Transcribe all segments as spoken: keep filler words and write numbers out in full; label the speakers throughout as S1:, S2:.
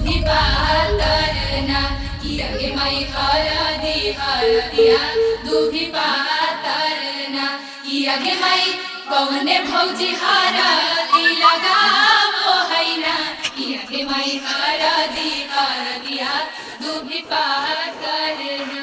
S1: दूधी पातरना किया गे माई हरदी हरदिया दूधी पातरना किया गे माई कौने भौजी हरदी लगावो हैना किया गे माई हरदी हरदिया दूधी पातरना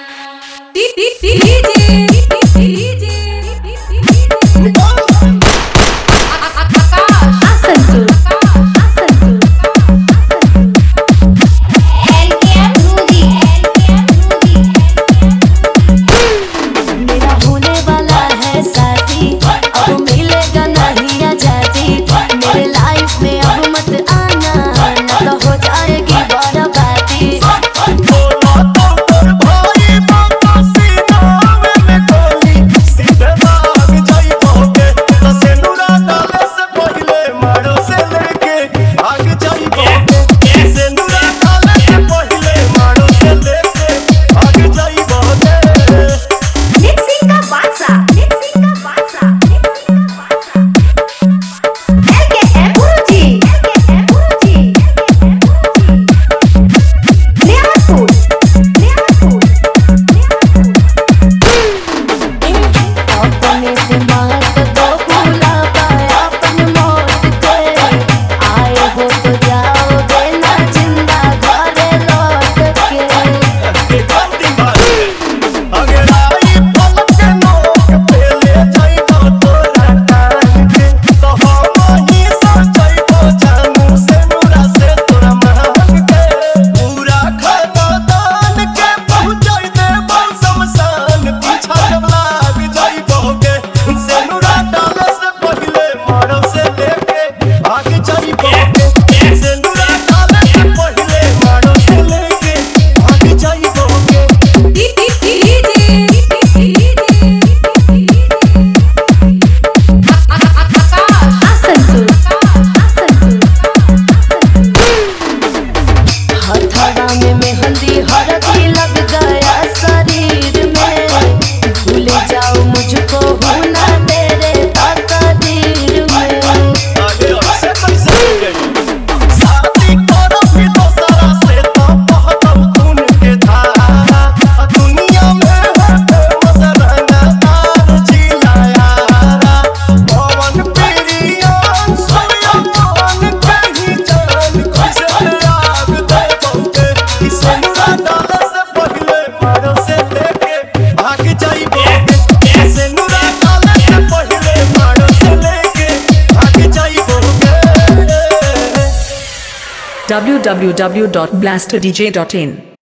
S2: w w w dot blaster d j dot in